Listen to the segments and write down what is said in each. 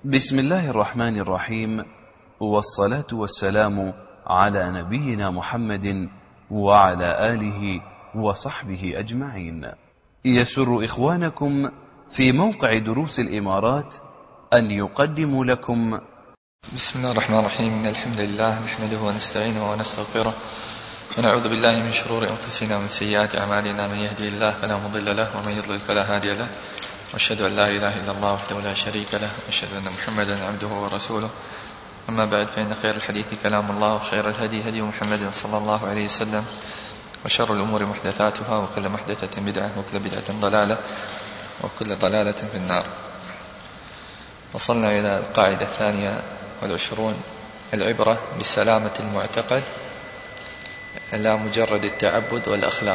بسم الله الرحمن الرحيم، والصلاة والسلام على نبينا محمد وعلى آله وصحبه أجمعين. يسر إخوانكم في موقع دروس الإمارات أن يقدموا لكم بسم الله الرحمن الرحيم. إن الحمد لله نحمده ونستعينه ونستغفره ونعوذ بالله من شرور أنفسنا ومن سيئات أعمالنا. من يهدي الله فلا مضل له ومن يضلل فلا هادي له، وأشهد أن لا إله إلا الله وحده لا شريك له، وأشهد أن محمدا عبده ورسوله. أما بعد، فإن خير الحديث كلام الله، وخير الهدي هدي محمد صلى الله عليه وسلم، وشر الأمور محدثاتها، وكل محدثة بدعة، وكل بدعة ضلالة، وكل ضلالة في النار. وصلنا إلى القاعدة 22: العبرة بسلامة المعتقد لا مجرد التعبد والأخلاق.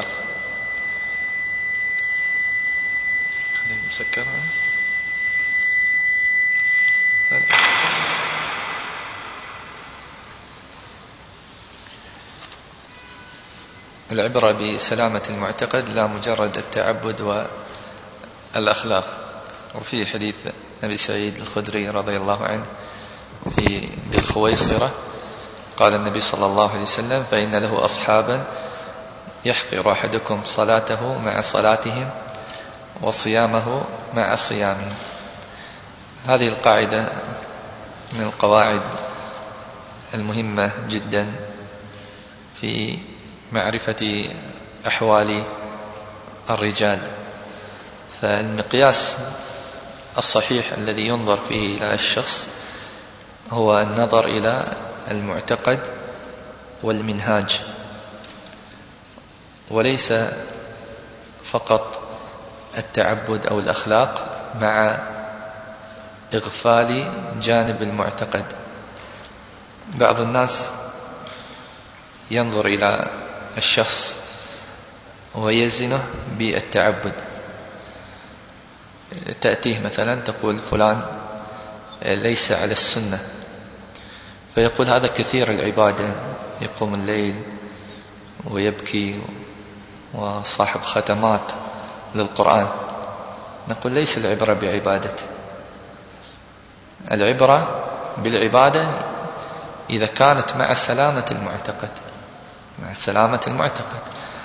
مسكرة. العبرة بسلامة المعتقد لا مجرد التعبد والأخلاق. وفي حديث أبي سعيد الخدري رضي الله عنه في ذي الخويصرة قال النبي صلى الله عليه وسلم: فإن له أصحابا يحقر أحدكم صلاته مع صلاتهم وصيامه مع صيامهم. هذه القاعدة من القواعد المهمة جدا في معرفة أحوال الرجال. فالمقياس الصحيح الذي ينظر فيه إلى الشخص هو النظر إلى المعتقد والمنهاج، وليس فقط التعبد أو الأخلاق مع إغفال جانب المعتقد. بعض الناس ينظر إلى الشخص ويزنه بالتعبد. تأتيه مثلا تقول: فلان ليس على السنة، فيقول: هذا كثير العبادة، يقوم الليل ويبكي وصاحب ختمات للقرآن. نقول: ليس العبرة بعبادته، العبرة بالعبادة إذا كانت مع سلامة المعتقد، مع سلامة المعتقد.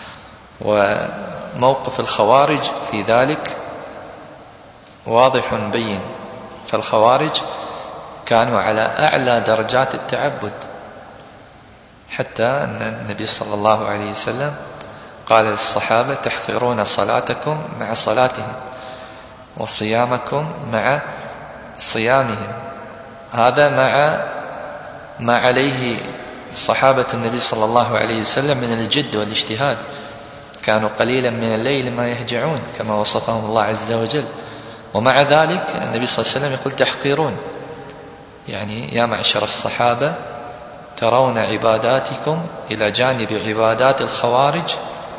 وموقف الخوارج في ذلك واضح بين. فالخوارج كانوا على أعلى درجات التعبد، حتى أن النبي صلى الله عليه وسلم قال للصحابة: تحقرون صلاتكم مع صلاتهم وصيامكم مع صيامهم. هذا مع ما عليه صحابة النبي صلى الله عليه وسلم من الجد والاجتهاد. كانوا قليلا من الليل ما يهجعون كما وصفهم الله عز وجل، ومع ذلك النبي صلى الله عليه وسلم يقول: تحقرون، يعني يا معشر الصحابة ترون عباداتكم إلى جانب عبادات الخوارج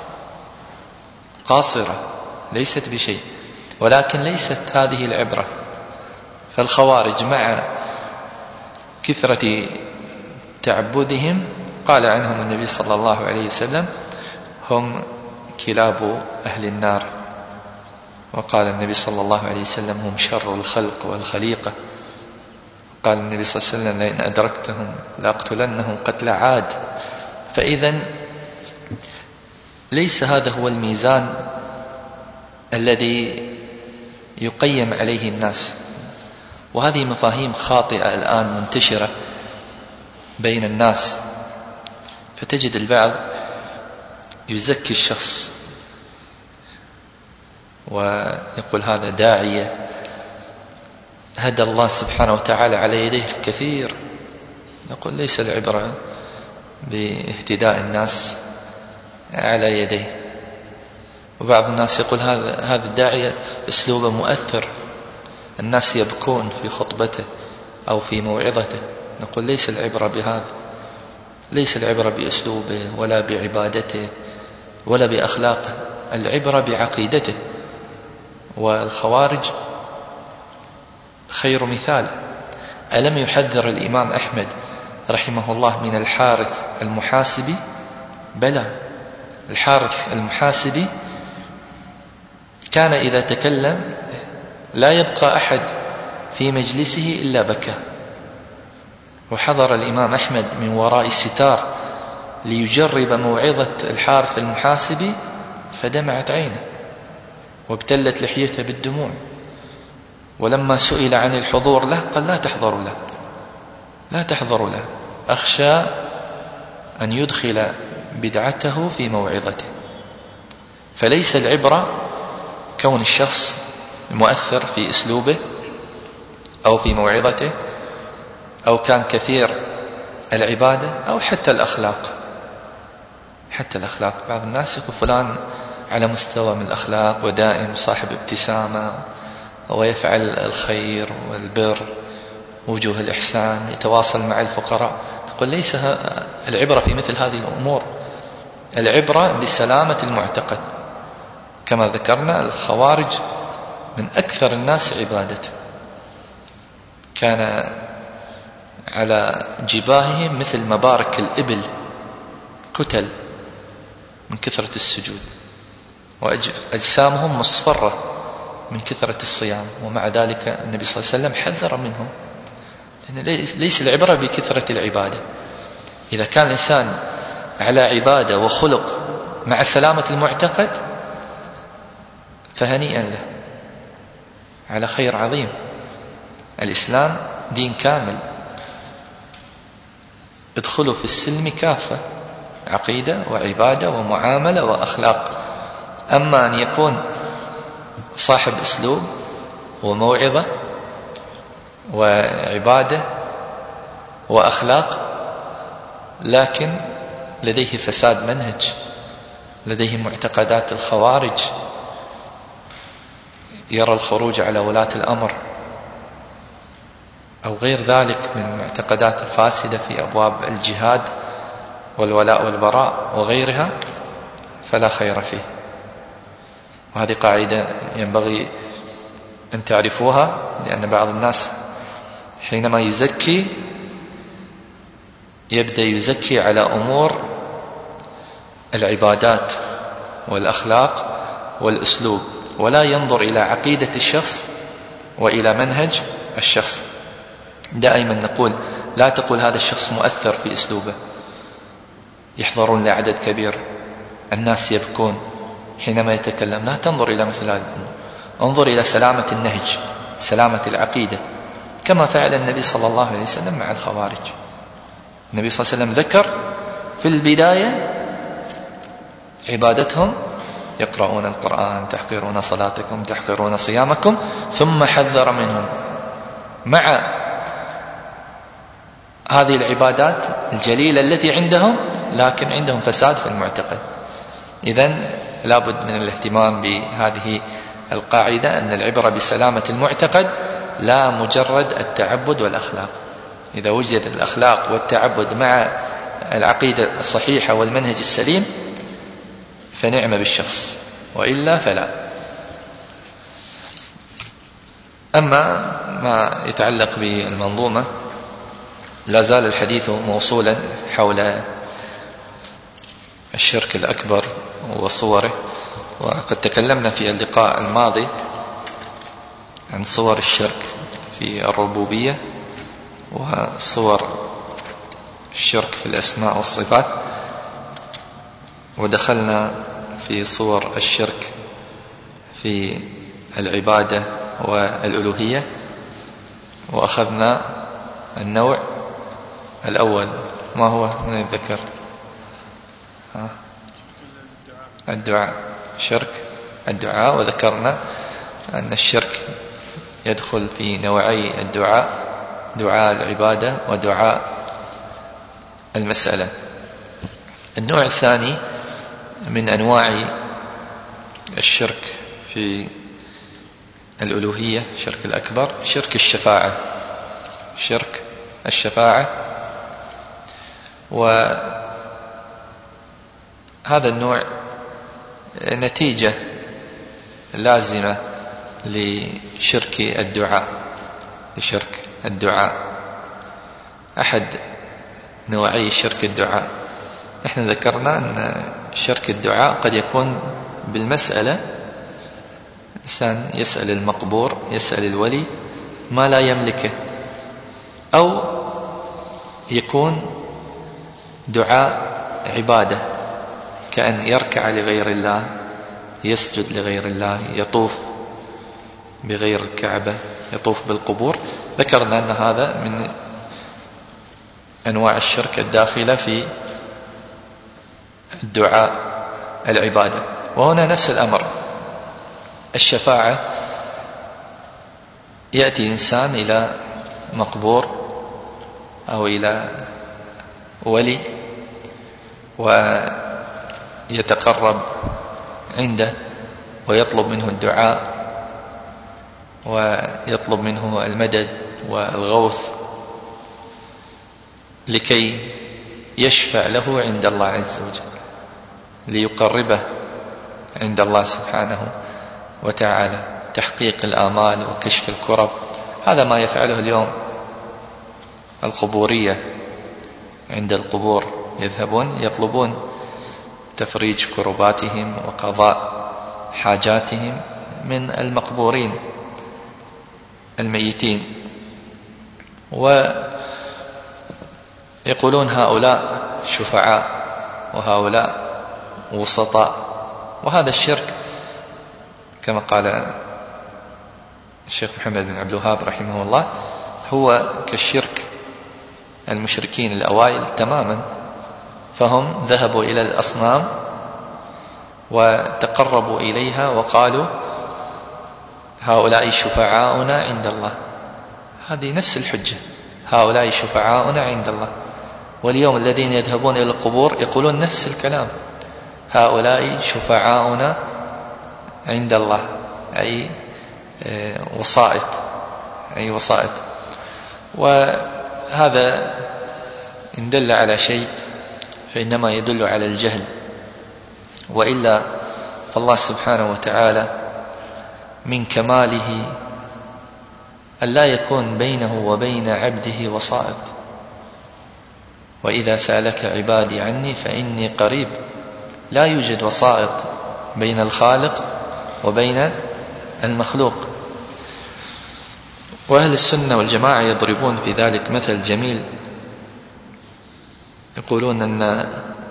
قاصرة، ليست بشيء. ولكن ليست هذه العبرة. فالخوارج مع كثرة تعبدهم قال عنهم النبي صلى الله عليه وسلم: هم كلاب أهل النار. وقال النبي صلى الله عليه وسلم: هم شر الخلق والخليقة. قال النبي صلى الله عليه وسلم: لئن أدركتهم لأقتلنهم قتل عاد. فإذن ليس هذا هو الميزان الذي يقيم عليه الناس. وهذه مفاهيم خاطئة الآن منتشرة بين الناس. فتجد البعض يزكي الشخص ويقول: هذا داعية هدى الله سبحانه وتعالى على يديه الكثير. نقول: ليس العبرة باهتداء الناس على يديه. وبعض الناس يقول: هذا الداعية أسلوبه مؤثر، الناس يبكون في خطبته أو في موعظته. نقول: ليس العبرة بهذا، ليس العبرة بأسلوبه ولا بعبادته ولا بأخلاقه، العبرة بعقيدته. والخوارج خير مثال. ألم يحذر الإمام أحمد رحمه الله من الحارث المحاسبي؟ بلى، الحارث المحاسبي كان إذا تكلم لا يبقى أحد في مجلسه إلا بكى. وحضر الإمام أحمد من وراء الستار ليجرب موعظة الحارث المحاسبي فدمعت عينه وابتلت لحيته بالدموع. ولما سئل عن الحضور له قال لا تحضروا له، لا تحضروا له، أخشى أن يدخل بدعته في موعظته. فليس العبرة كون الشخص مؤثر في أسلوبه أو في موعظته أو كان كثير العبادة أو حتى الأخلاق. حتى الأخلاق، بعض الناس يقول فلان على مستوى من الأخلاق ودائم صاحب ابتسامة ويفعل الخير والبر وجوه الإحسان، يتواصل مع الفقراء. تقول ليس العبرة في مثل هذه الأمور، العبرة بسلامة المعتقد. كما ذكرنا الخوارج من أكثر الناس عبادة، كان على جباههم مثل مبارك الإبل كتل من كثرة السجود، وأجسامهم مصفرة من كثرة الصيام، ومع ذلك النبي صلى الله عليه وسلم حذر منهم. ليس العبرة بكثرة العبادة. إذا كان الإنسان على عبادة وخلق مع سلامة المعتقد فهنيئا له، على خير عظيم. الإسلام دين كامل، ادخلوا في السلم كافة، عقيدة وعبادة ومعاملة وأخلاق. أما أن يكون صاحب أسلوب وموعظة وعبادة وأخلاق لكن لديه فساد منهج، لديه معتقدات الخوارج، يرى الخروج على ولاة الأمر أو غير ذلك من المعتقدات الفاسدة في أبواب الجهاد والولاء والبراء وغيرها، فلا خير فيه. وهذه قاعدة ينبغي أن تعرفوها، لأن بعض الناس حينما يزكي يبدأ يزكي على أمور العبادات والأخلاق والأسلوب، ولا ينظر إلى عقيدة الشخص وإلى منهج الشخص. دائما نقول لا تقول هذا الشخص مؤثر في أسلوبه، يحضرون لعدد كبير، الناس يبكون حينما يتكلم. لا تنظر إلى مثل هذه الأمور، انظر إلى سلامة النهج، سلامة العقيدة، كما فعل النبي صلى الله عليه وسلم مع الخوارج. النبي صلى الله عليه وسلم ذكر في البداية عبادتهم: يقرؤون القرآن، تحقرون صلاتكم، تحقرون صيامكم، ثم حذر منهم مع هذه العبادات الجليلة التي عندهم، لكن عندهم فساد في المعتقد. إذن لابد من الاهتمام بهذه القاعدة، أن العبرة بسلامة المعتقد لا مجرد التعبد والأخلاق. إذا وجد الأخلاق والتعبد مع العقيدة الصحيحة والمنهج السليم فنعم بالشخص، وإلا فلا. أما ما يتعلق بالمنظومة لا زال الحديث موصولا حول الشرك الأكبر وصوره، وقد تكلمنا في اللقاء الماضي عن صور الشرك في الربوبية وصور الشرك في الأسماء والصفات، ودخلنا في صور الشرك في العبادة والألوهية، وأخذنا النوع الأول. ما هو؟ من الذكر؟ الدعاء، شرك الدعاء. وذكرنا أن الشرك يدخل في نوعي الدعاء: دعاء العبادة ودعاء المسألة. النوع الثاني من أنواع الشرك في الألوهية، شرك الأكبر، شرك الشفاعة. شرك الشفاعة، وهذا النوع نتيجة لازمة لشرك الدعاء. لشرك الدعاء أحد نوعي شرك الدعاء. نحن ذكرنا أن شرك الدعاء قد يكون بالمسألة، إنسان يسأل المقبور، يسأل الولي ما لا يملكه، أو يكون دعاء عبادة كأن يركع لغير الله، يسجد لغير الله، يطوف بغير الكعبة، يطوف بالقبور. ذكرنا أن هذا من أنواع الشرك الداخلة في الدعاء العبادة. وهنا نفس الأمر، الشفاعة، يأتي إنسان إلى مقبور أو إلى ولي ويتقرب عنده ويطلب منه الدعاء ويطلب منه المدد والغوث لكي يشفع له عند الله عز وجل، ليقربه عند الله سبحانه وتعالى، تحقيق الآمال وكشف الكرب. هذا ما يفعله اليوم القبورية، عند القبور يذهبون يطلبون تفريج كرباتهم وقضاء حاجاتهم من المقبورين الميتين، ويقولون هؤلاء شفعاء وهؤلاء وسطاء. وهذا الشرك كما قال الشيخ محمد بن عبد الوهاب رحمه الله هو كالشرك المشركين الأوائل تماما، فهم ذهبوا إلى الأصنام وتقربوا إليها وقالوا هؤلاء شفعاؤنا عند الله. هذه نفس الحجة، هؤلاء شفعاؤنا عند الله. واليوم الذين يذهبون إلى القبور يقولون نفس الكلام، هؤلاء شفعاؤنا عند الله، أي وسائط، أي وسائط. وهذا إن دل على شيء فإنما يدل على الجهل، وإلا فالله سبحانه وتعالى من كماله أن لا يكون بينه وبين عبده وسائط. وإذا سألك عبادي عني فإني قريب، لا يوجد وسائط بين الخالق وبين المخلوق. وأهل السنة والجماعة يضربون في ذلك مثل جميل، يقولون أن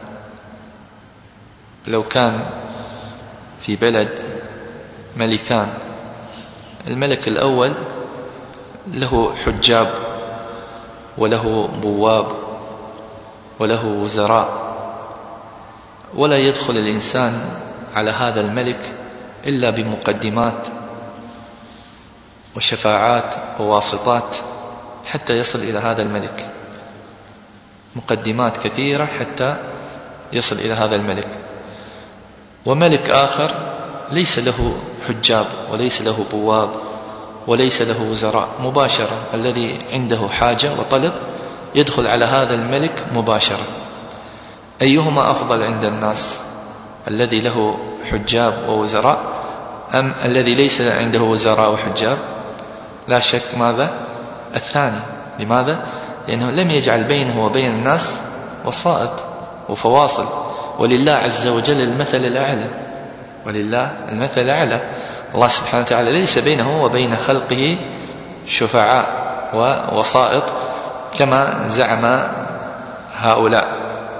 لو كان في بلد ملكان، الملك الأول له حجاب وله بواب وله وزراء، ولا يدخل الإنسان على هذا الملك إلا بمقدمات وشفاعات وواسطات حتى يصل إلى هذا الملك، مقدمات كثيرة حتى يصل إلى هذا الملك. وملك آخر ليس له حجاب وليس له بواب وليس له وزراء، مباشرة الذي عنده حاجة وطلب يدخل على هذا الملك مباشرة. أيهما أفضل عند الناس، الذي له حجاب ووزراء أم الذي ليس عنده وزراء وحجاب؟ لا شك ماذا؟ الثاني. لماذا؟ لأنه لم يجعل بينه وبين الناس وسائط وفواصل. ولله عز وجل المثل الأعلى، ولله المثل الأعلى. الله سبحانه وتعالى ليس بينه وبين خلقه شفعاء ووسائط كما زعم هؤلاء.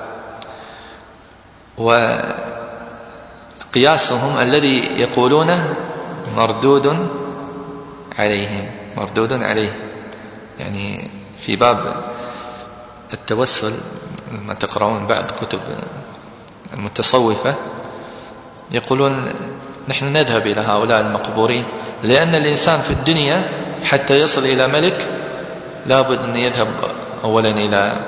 وقياسهم الذي يقولونه مردود عليهم، مردود عليه. يعني في باب التوسل لما تقرؤون بعض كتب المتصوفة يقولون نحن نذهب إلى هؤلاء المقبورين لأن الإنسان في الدنيا حتى يصل إلى ملك لابد أن يذهب أولا إلى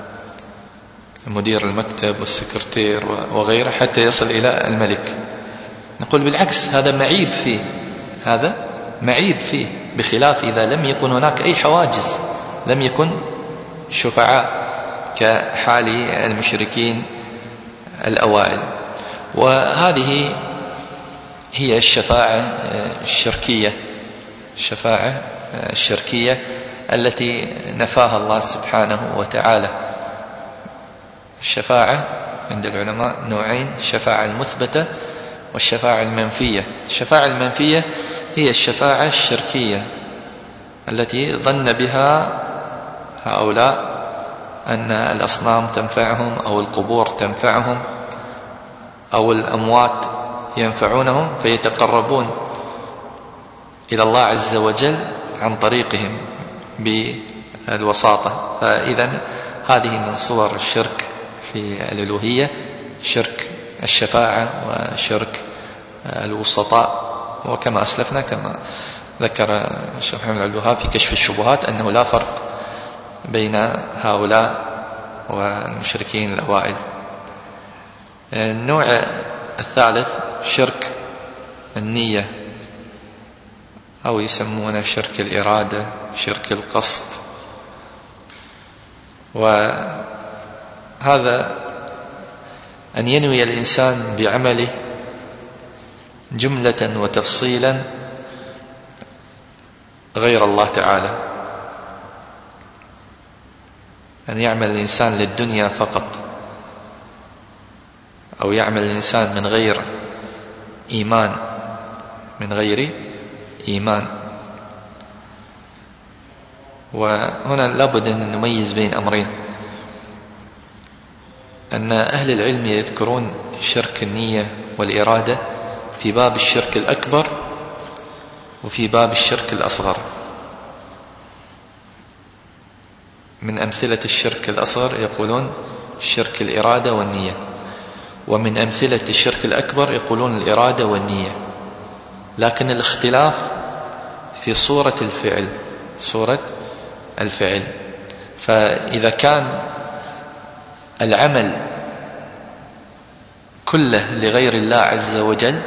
مدير المكتب والسكرتير وغيره حتى يصل إلى الملك. نقول بالعكس، هذا معيب فيه، هذا معيب فيه، بخلاف إذا لم يكن هناك أي حواجز، لم يكن شفعاء كحال المشركين الأوائل. وهذه هي الشفاعة الشركية، الشفاعة الشركية التي نفاها الله سبحانه وتعالى. الشفاعة عند العلماء نوعين: الشفاعة المثبتة والشفاعة المنفية. الشفاعة المنفية هي الشفاعة الشركية التي ظن بها هؤلاء أن الأصنام تنفعهم أو القبور تنفعهم أو الأموات ينفعونهم، فيتقربون إلى الله عز وجل عن طريقهم بالوساطة. فإذا هذه من صور الشرك في الألوهية، شرك الشفاعة وشرك الوسطاء. وكما أسلفنا كما ذكر الشيخ محمد عبد الوهاب في كشف الشبهات أنه لا فرق بين هؤلاء والمشركين الأوائل. النوع الثالث شرك النية، أو يسمونه شرك الإرادة، شرك القصد. وهذا أن ينوي الإنسان بعمله جملة وتفصيلا غير الله تعالى، أن يعمل الإنسان للدنيا فقط، أو يعمل الإنسان من غير إيمان، من غير إيمان. وهنا لابد أن نميز بين أمرين، أن أهل العلم يذكرون شرك النية والإرادة في باب الشرك الأكبر وفي باب الشرك الأصغر. من أمثلة الشرك الأصغر يقولون شرك الإرادة والنية، ومن أمثلة الشرك الأكبر يقولون الإرادة والنية، لكن الاختلاف في صورة الفعل، صورة الفعل. فإذا كان العمل كله لغير الله عز وجل،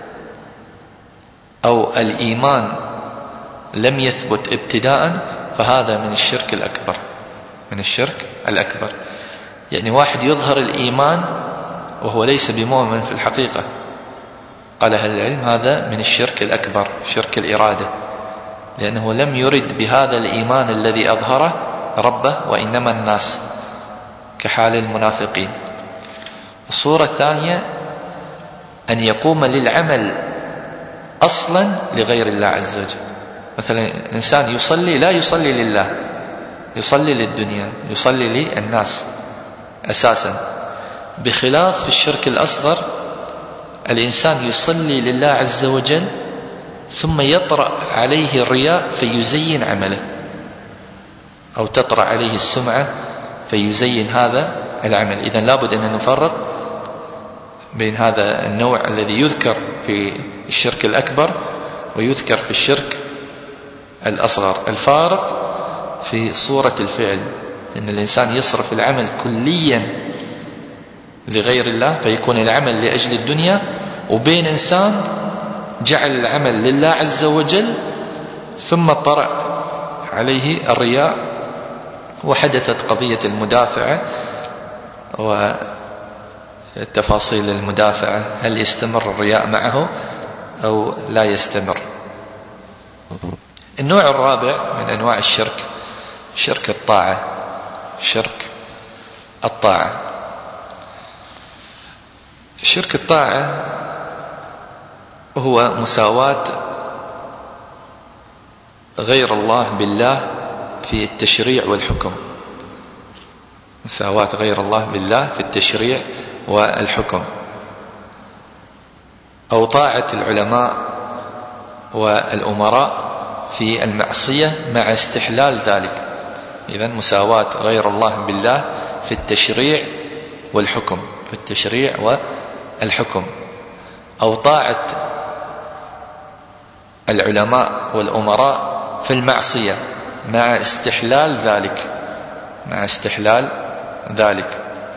أو الإيمان لم يثبت ابتداء، فهذا من الشرك الأكبر، من الشرك الأكبر. يعني واحد يظهر الإيمان وهو ليس بمؤمن في الحقيقة، قال أهل العلم هذا من الشرك الأكبر، شرك الإرادة، لأنه لم يرد بهذا الإيمان الذي أظهره ربه وإنما الناس، كحال المنافقين. الصورة الثانية أن يقوم للعمل أصلا لغير الله عز وجل. مثلا إنسان يصلي، لا يصلي لله، يصلي للدنيا، يصلي للناس أساسا. بخلاف الشرك الأصغر، الإنسان يصلي لله عز وجل ثم يطرأ عليه الرياء فيزين عمله، أو تطرأ عليه السمعة فيزين هذا العمل. إذن لابد أن نفرق بين هذا النوع الذي يذكر في الشرك الأكبر ويذكر في الشرك الأصغر. الفارق في صورة الفعل، أن الإنسان يصرف العمل كليا لغير الله فيكون العمل لأجل الدنيا، وبين إنسان جعل العمل لله عز وجل ثم طرأ عليه الرياء وحدثت قضية المدافعة وتفاصيل المدافعة، هل يستمر الرياء معه أو لا يستمر. النوع الرابع من أنواع الشرك شرك الطاعة، شرك الطاعة. شرك الطاعة هو مساواة غير الله بالله في التشريع والحكم، مساواة غير الله بالله في التشريع والحكم، أو طاعة العلماء والأمراء في المعصية مع استحلال ذلك. إذن مساواة غير الله بالله في التشريع والحكم، في التشريع والحكم، أو طاعة العلماء والأمراء في المعصية مع استحلال ذلك، مع استحلال ذلك.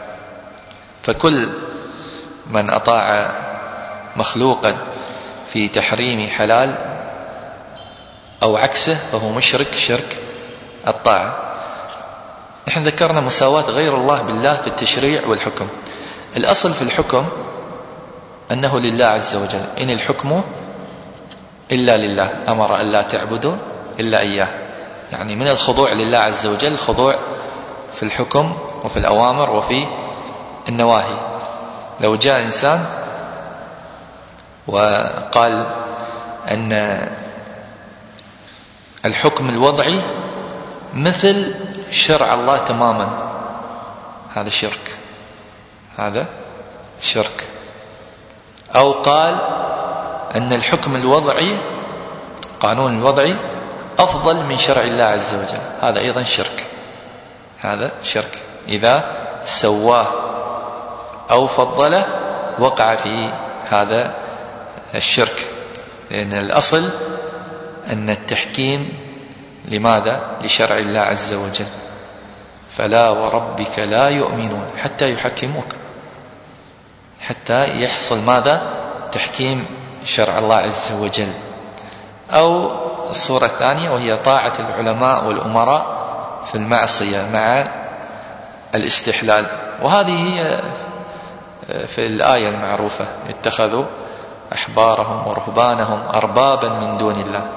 فكل من أطاع مخلوقا في تحريم حلال أو عكسه فهو مشرك شرك الطاعة. نحن ذكرنا مساواة غير الله بالله في التشريع والحكم. الأصل في الحكم أنه لله عز وجل، إن الحكم إلا لله، أمر أن لا تعبدوا إلا إياه. يعني من الخضوع لله عز وجل خضوع في الحكم وفي الأوامر وفي النواهي. لو جاء إنسان وقال أن الحكم الوضعي مثل شرع الله تماما، هذا شرك، هذا شرك. أو قال أن الحكم الوضعي، القانون الوضعي أفضل من شرع الله عز وجل، هذا أيضا شرك، هذا شرك. إذا سواه أو فضله وقع في هذا الشرك، لأن الأصل أن التحكيم لماذا؟ لشرع الله عز وجل. فلا وربك لا يؤمنون حتى يحكموك، حتى يحصل ماذا؟ تحكيم شرع الله عز وجل. أو الصورة الثانية وهي طاعة العلماء والأمراء في المعصية مع الاستحلال، وهذه هي في الآية المعروفة: اتخذوا أحبارهم ورهبانهم أربابا من دون الله،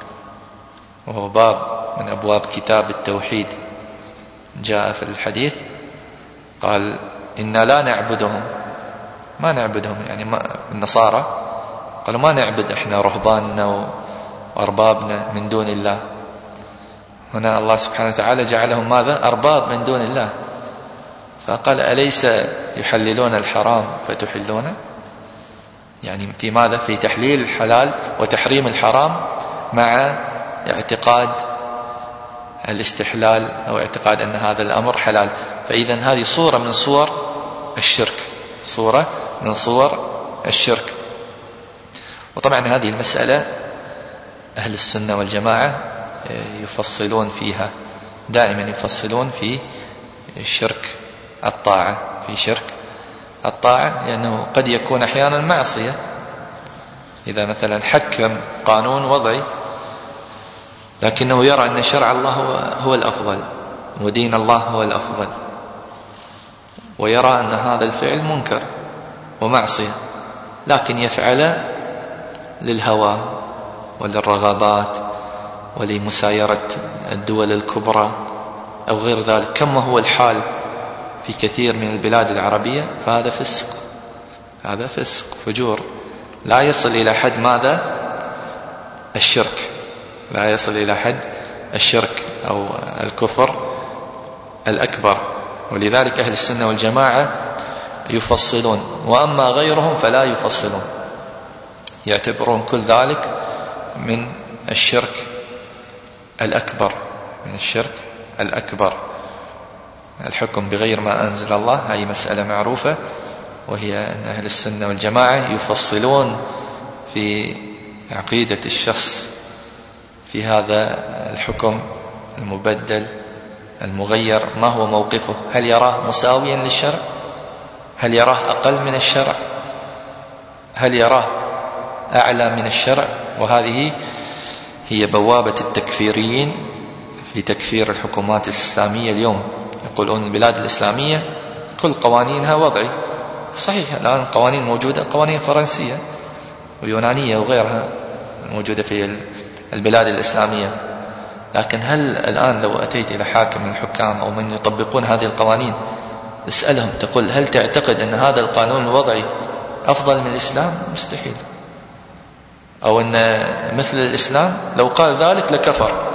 وهو باب من أبواب كتاب التوحيد. جاء في الحديث قال: إنا لا نعبدهم، ما نعبدهم، يعني ما النصارى قالوا ما نعبد إحنا رهباننا وأربابنا من دون الله. هنا الله سبحانه وتعالى جعلهم ماذا؟ أرباب من دون الله. فقال: أليس يحللون الحرام فتحلونه؟ يعني في ماذا؟ في تحليل الحلال وتحريم الحرام مع اعتقاد الاستحلال أو اعتقاد أن هذا الأمر حلال. فإذا هذه صورة من صور الشرك، صورة من صور الشرك. وطبعا هذه المسألة أهل السنة والجماعة يفصلون فيها، دائما يفصلون في شرك الطاعة، في شرك الطاعة، لأنه قد يكون أحيانا معصية. إذا مثلا حكم قانون وضعي لكنه يرى أن شرع الله هو الأفضل ودين الله هو الأفضل، ويرى أن هذا الفعل منكر ومعصية، لكن يفعل للهوى وللرغبات ولمسايرة الدول الكبرى أو غير ذلك، كما هو الحال في كثير من البلاد العربية. فهذا فسق، هذا فسق فجور، لا يصل إلى حد ماذا؟ الشرك، لا يصل إلى حد الشرك أو الكفر الأكبر. ولذلك أهل السنة والجماعة يفصلون، وأما غيرهم فلا يفصلون، يعتبرون كل ذلك من الشرك الأكبر، من الشرك الأكبر. الحكم بغير ما أنزل الله هذه مسألة معروفة، وهي أن أهل السنة والجماعة يفصلون في عقيدة الشخص في هذا الحكم المبدل المغير، ما هو موقفه؟ هل يراه مساويا للشرع؟ هل يراه أقل من الشرع؟ هل يراه أعلى من الشرع؟ وهذه هي بوابة التكفيريين في تكفير الحكومات الإسلامية اليوم. يقولون البلاد الإسلامية كل قوانينها وضعي. صحيح، الآن قوانين موجودة، قوانين فرنسية ويونانية وغيرها موجودة في البلاد الإسلامية، لكن هل الآن لو أتيت إلى حاكم من الحكام أو من يطبقون هذه القوانين اسألهم، تقول هل تعتقد أن هذا القانون الوضعي أفضل من الإسلام؟ مستحيل. أو أن مثل الإسلام، لو قال ذلك لكفر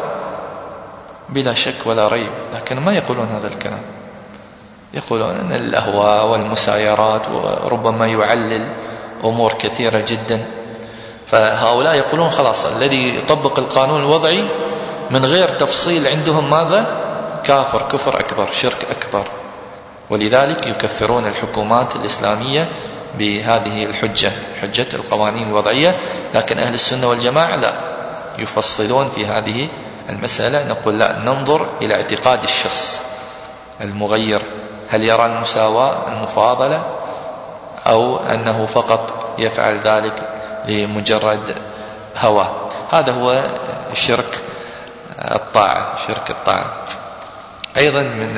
بلا شك ولا ريب، لكن ما يقولون هذا الكلام. يقولون أن الأهواء والمسايرات، وربما يعلل أمور كثيرة جدا. فهؤلاء يقولون خلاص الذي يطبق القانون الوضعي من غير تفصيل عندهم ماذا؟ كافر، كفر أكبر، شرك أكبر. ولذلك يكفرون الحكومات الإسلامية بهذه الحجة، حجة القوانين الوضعية. لكن أهل السنة والجماعة لا، يفصلون في هذه المسألة. نقول لا، ننظر إلى اعتقاد الشخص المغير، هل يرى المساواة المفاضلة أو أنه فقط يفعل ذلك لمجرد هوى. هذا هو شرك الطاعة، شرك الطاعة. أيضا من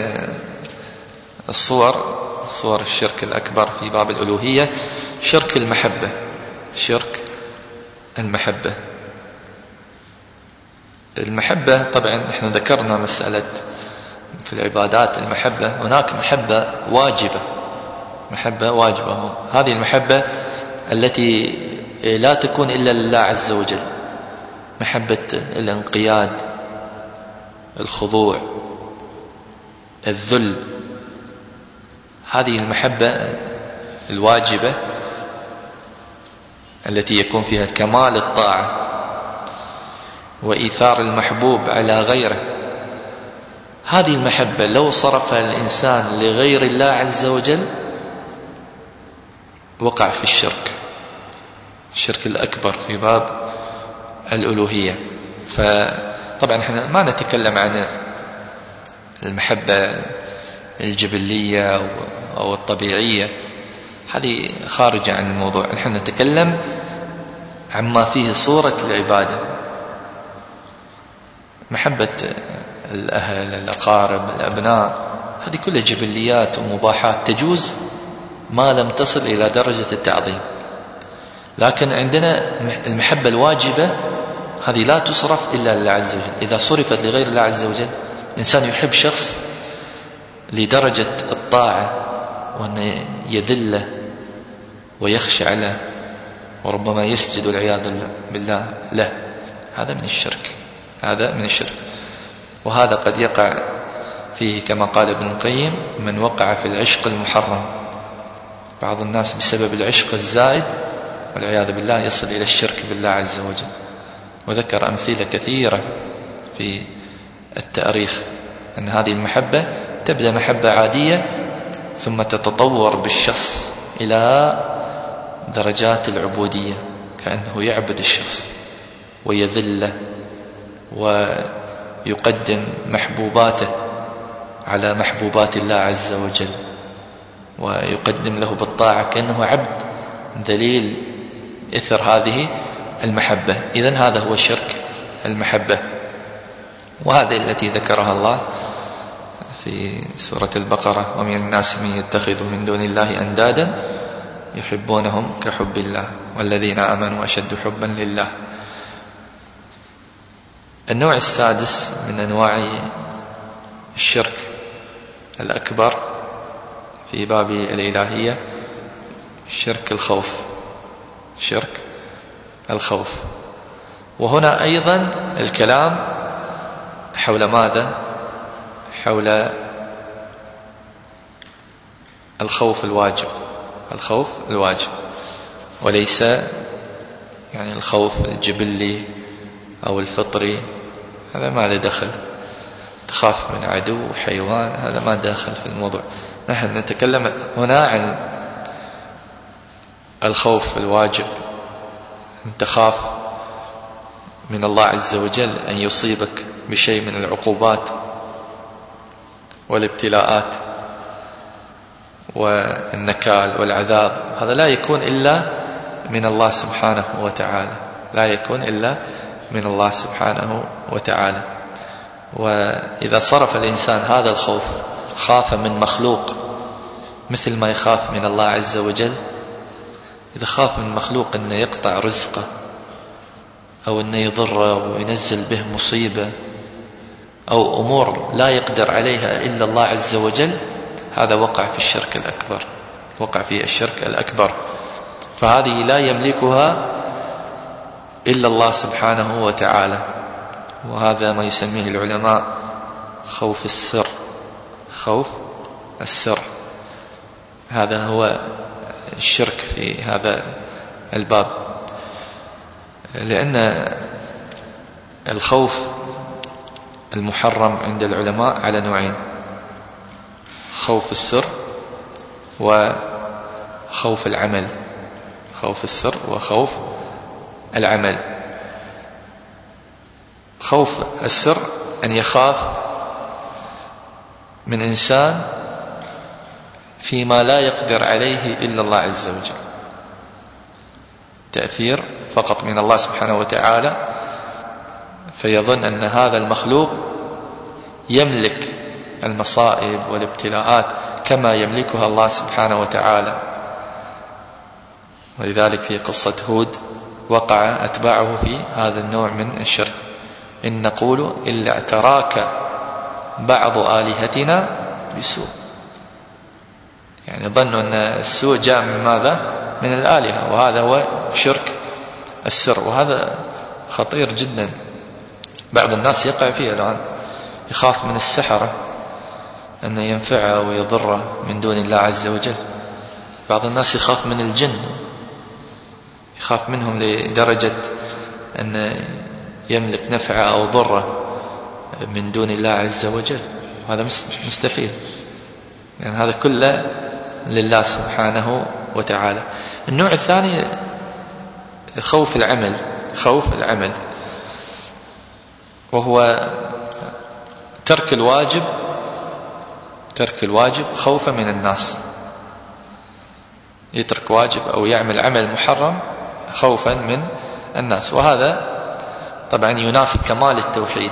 صور الشرك الأكبر في باب الألوهية شرك المحبة، شرك المحبة. المحبة طبعا نحن ذكرنا مسألة في العبادات المحبة، هناك محبة واجبة، محبة واجبة. هذه المحبة التي لا تكون إلا لله عز وجل، محبة الانقياد، الخضوع، الذل. هذه المحبة الواجبة التي يكون فيها كمال الطاعة وإيثار المحبوب على غيره. هذه المحبة لو صرفها الإنسان لغير الله عز وجل وقع في الشرك الأكبر في باب الألوهية. فطبعا احنا ما نتكلم عن المحبة الجبلية أو الطبيعية، هذه خارجة عن الموضوع. نحن نتكلم عما فيه صورة العبادة، محبة الأهل، الأقارب، الأبناء، هذه كلها جبليات ومباحات تجوز ما لم تصل إلى درجة التعظيم. لكن عندنا المحبة الواجبة هذه لا تصرف إلا لله عز وجل. إذا صرفت لغير الله عز وجل، إنسان يحب شخص لدرجة الطاعة وأن يذله ويخشع له وربما يسجد والعياذ بالله له، هذا من الشرك، هذا من الشرك. وهذا قد يقع فيه كما قال ابن القيم من وقع في العشق المحرم. بعض الناس بسبب العشق الزائد والعياذ بالله يصل إلى الشرك بالله عز وجل. وذكر أمثلة كثيرة في التاريخ أن هذه المحبة تبدأ محبة عادية ثم تتطور بالشخص إلى درجات العبودية، كأنه يعبد الشخص ويذله ويقدم محبوباته على محبوبات الله عز وجل ويقدم له بالطاعة كأنه عبد ذليل إثر هذه المحبة. إذن هذا هو شرك المحبة، وهذه التي ذكرها الله في سورة البقرة: ومن الناس من يتخذ من دون الله أندادا يحبونهم كحب الله والذين آمنوا أشد حبا لله. النوع السادس من أنواع الشرك الأكبر في باب الإلهية شرك الخوف، شرك الخوف. وهنا أيضا الكلام حول ماذا؟ حول الخوف الواجب، الخوف الواجب، وليس يعني الخوف الجبلي أو الفطري، هذا ما له دخل. تخاف من عدو حيوان، هذا ما داخل في الموضوع. نحن نتكلم هنا عن الخوف الواجب، أن تخاف من الله عز وجل أن يصيبك بشيء من العقوبات والابتلاءات والنكال والعذاب. هذا لا يكون إلا من الله سبحانه وتعالى، لا يكون إلا من الله سبحانه وتعالى. وإذا صرف الإنسان هذا الخوف، خاف من مخلوق مثل ما يخاف من الله عز وجل. إذا خاف من مخلوق أنه يقطع رزقه أو أنه يضره وينزل به مصيبة أو أمور لا يقدر عليها إلا الله عز وجل، هذا وقع في الشرك الأكبر، وقع في الشرك الأكبر. فهذه لا يملكها إلا الله سبحانه وتعالى. وهذا ما يسميه العلماء خوف السر، خوف السر. هذا هو الشرك في هذا الباب، لأن الخوف المحرم عند العلماء على نوعين: خوف السر وخوف العمل، خوف السر وخوف العمل. خوف السر أن يخاف من إنسان فيما لا يقدر عليه إلا الله عز وجل، تأثير فقط من الله سبحانه وتعالى، فيظن أن هذا المخلوق يملك المصائب والابتلاءات كما يملكها الله سبحانه وتعالى. ولذلك في قصة هود وقع أتباعه في هذا النوع من الشرك: إن نقول إلا اعتراك بعض آلهتنا بسوء. يعني ظنوا أن السوء جاء من ماذا؟ من الآلهة، وهذا هو شرك السر. وهذا خطير جدا. بعض الناس يقع فيه الآن، يخاف من السحرة أنه ينفعه ويضره من دون الله عز وجل. بعض الناس يخاف من الجن، يخاف منهم لدرجة أن يملك نفعه أو ضره من دون الله عز وجل. هذا مستحيل، يعني هذا كله لله سبحانه وتعالى. النوع الثاني خوف العمل، خوف العمل، وهو ترك الواجب، ترك الواجب خوفا من الناس. يترك واجب أو يعمل عمل محرم خوفا من الناس، وهذا طبعا ينافي كمال التوحيد.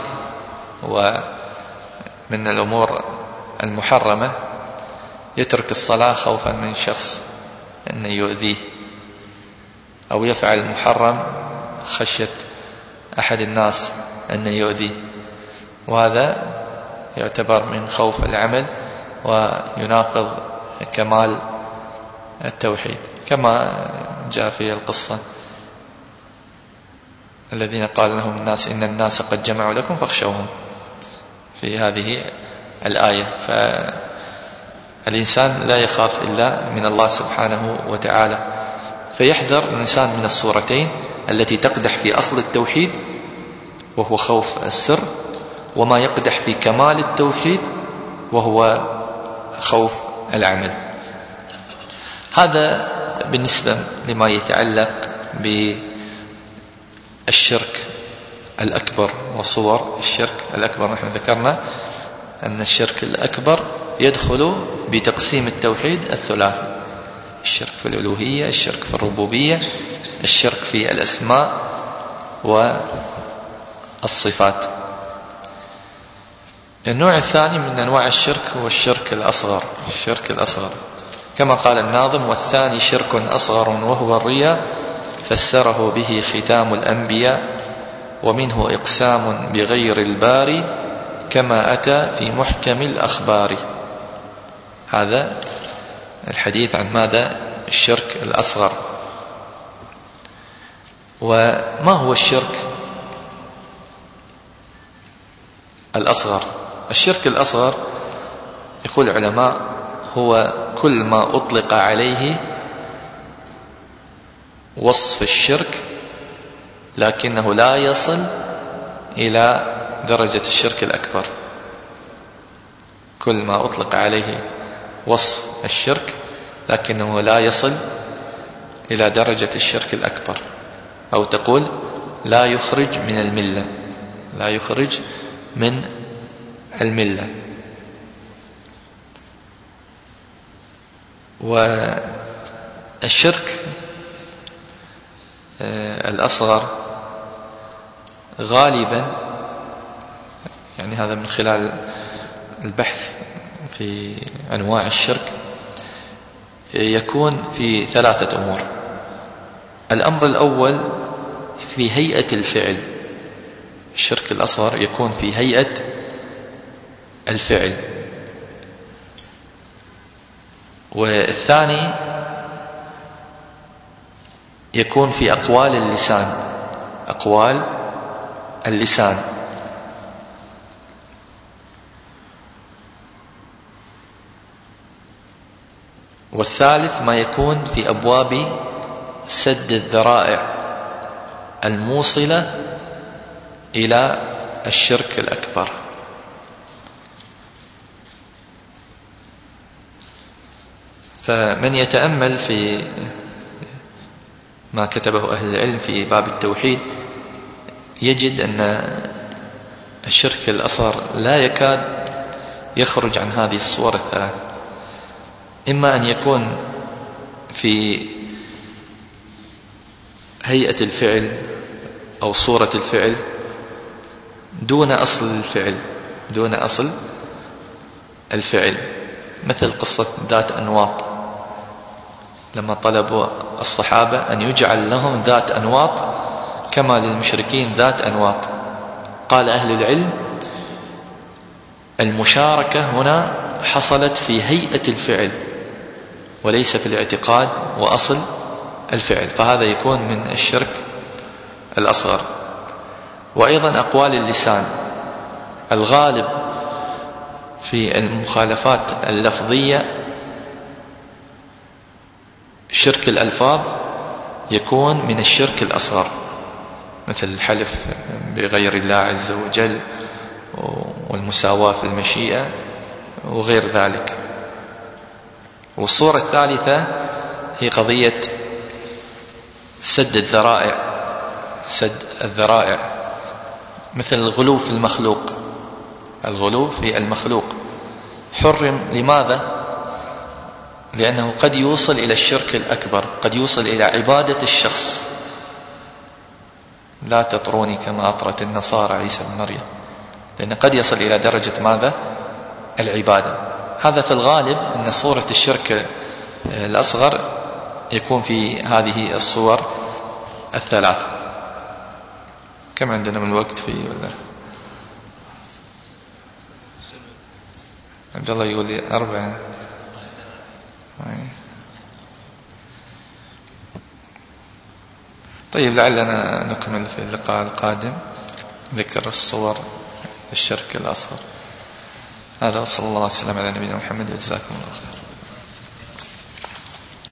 ومن الأمور المحرمة يترك الصلاة خوفا من شخص أن يؤذيه، أو يفعل المحرم خشية أحد الناس أن يؤذيه، وهذا يعتبر من خوف العمل ويناقض كمال التوحيد، كما جاء في القصة الذين قال لهم الناس إن الناس قد جمعوا لكم فاخشوهم في هذه الآية. فالإنسان لا يخاف إلا من الله سبحانه وتعالى، فيحذر الإنسان من الصورتين التي تقدح في أصل التوحيد وهو خوف السر، وما يقدح في كمال التوحيد وهو خوف العمل. هذا بالنسبة لما يتعلق بالشرك الأكبر وصور الشرك الأكبر. نحن ذكرنا أن الشرك الأكبر يدخل بتقسيم التوحيد الثلاثي: الشرك في الألوهية، الشرك في الربوبية، الشرك في الأسماء والصفات. النوع الثاني من أنواع الشرك هو الشرك الأصغر. الشرك الأصغر كما قال الناظم: والثاني شرك أصغر وهو الرياء، فسره به ختام الأنبياء، ومنه إقسام بغير الباري، كما أتى في محكم الأخبار. هذا الحديث عن ماذا؟ الشرك الأصغر. وما هو الشرك الأصغر؟ الشرك الأصغر يقول العلماء هو كل ما أطلق عليه وصف الشرك لكنه لا يصل إلى درجة الشرك الأكبر. كل ما أطلق عليه وصف الشرك لكنه لا يصل إلى درجة الشرك الأكبر، أو تقول لا يخرج من الملة، لا يخرج من الملة. والشرك الأصغر غالبا، يعني هذا من خلال البحث في أنواع الشرك، يكون في ثلاثة أمور. الأمر الأول في هيئة الفعل. الشرك الأصغر يكون في هيئة الفعل. والثاني يكون في أقوال اللسان، أقوال اللسان. والثالث ما يكون في أبواب سد الذرائع الموصلة إلى الشرك الأكبر. فمن يتأمل في ما كتبه أهل العلم في باب التوحيد يجد أن الشرك الأصغر لا يكاد يخرج عن هذه الصور الثلاث. إما أن يكون في هيئة الفعل أو صورة الفعل دون أصل الفعل، دون أصل الفعل، مثل قصة ذات أنواط، لما طلبوا الصحابة أن يجعل لهم ذات أنواط كما للمشركين ذات أنواط، قال أهل العلم المشاركة هنا حصلت في هيئة الفعل وليس في الاعتقاد وأصل الفعل، فهذا يكون من الشرك الأصغر. وأيضا أقوال اللسان. الغالب في المخالفات اللفظية شرك الألفاظ يكون من الشرك الأصغر، مثل الحلف بغير الله عز وجل والمساواة في المشيئة وغير ذلك. والصورة الثالثة هي قضية سد الذرائع، مثل الغلو في المخلوق. الغلو في المخلوق حرم. لماذا؟ لأنه قد يوصل إلى الشرك الأكبر، قد يوصل إلى عبادة الشخص. لا تطروني كما أطرت النصارى عيسى بن مريم، لأن قد يصل إلى درجة ماذا؟ العبادة. هذا في الغالب أن صورة الشرك الأصغر يكون في هذه الصور الثلاث. كم عندنا من الوقت فيه ولا؟ عبد الله يقول لي 4. طيب لعلنا نكمل في اللقاء القادم ذكر الصور الشرك الأصغر. هذا صلى الله عليه وسلم على نبينا محمد، وجزاكم الله خير.